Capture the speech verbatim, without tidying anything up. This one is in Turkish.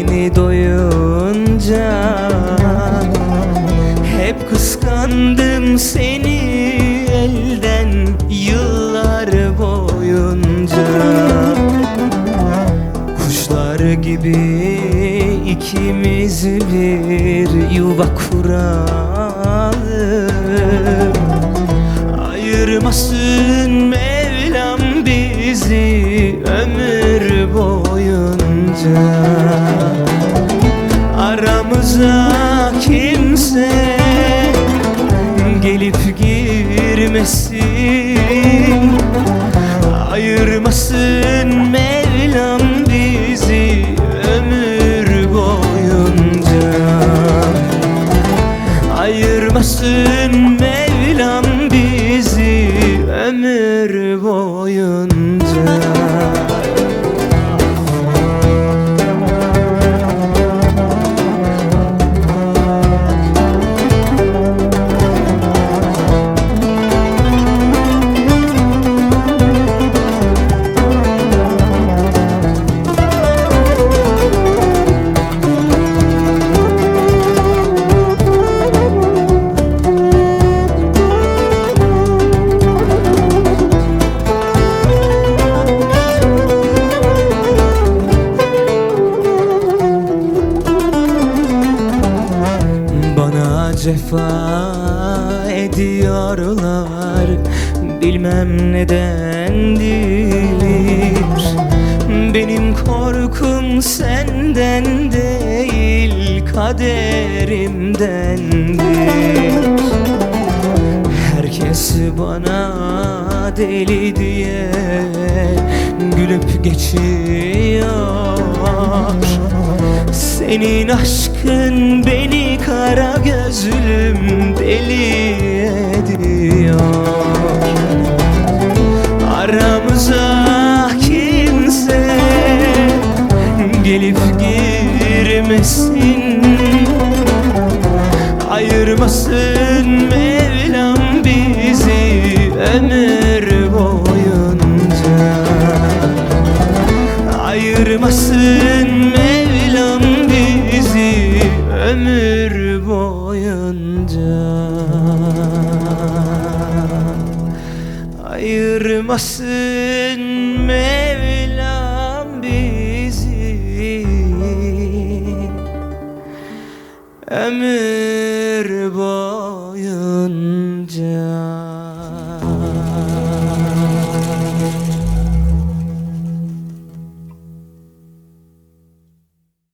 beni doyunca. Hep kıskandım seni elden yıllar boyunca. Kuşlar gibi ikimiz bir yuva kuralım. Ayırmasın Mevlam bizi ömür boyunca. Aramıza kimse gelip girmesin. Ayırmasın Mevlam bizi ömür boyunca. Ayırmasın Mevlam bizi ömür boyunca. Cefa ediyorlar, bilmem nedendir. Benim korkum senden değil, kaderimdendir. Herkes bana deli diye gülüp geçiyor. Senin aşkın beni kara gözlüm deli ediyor. Aramıza kimse gelip girmesin. Ayırmasın Mevlam bizi ömür boyunca. Ayırmasın Mevlam bizi ömür boyunca. Ayırmasın Mevlam bizi ömür boyunca.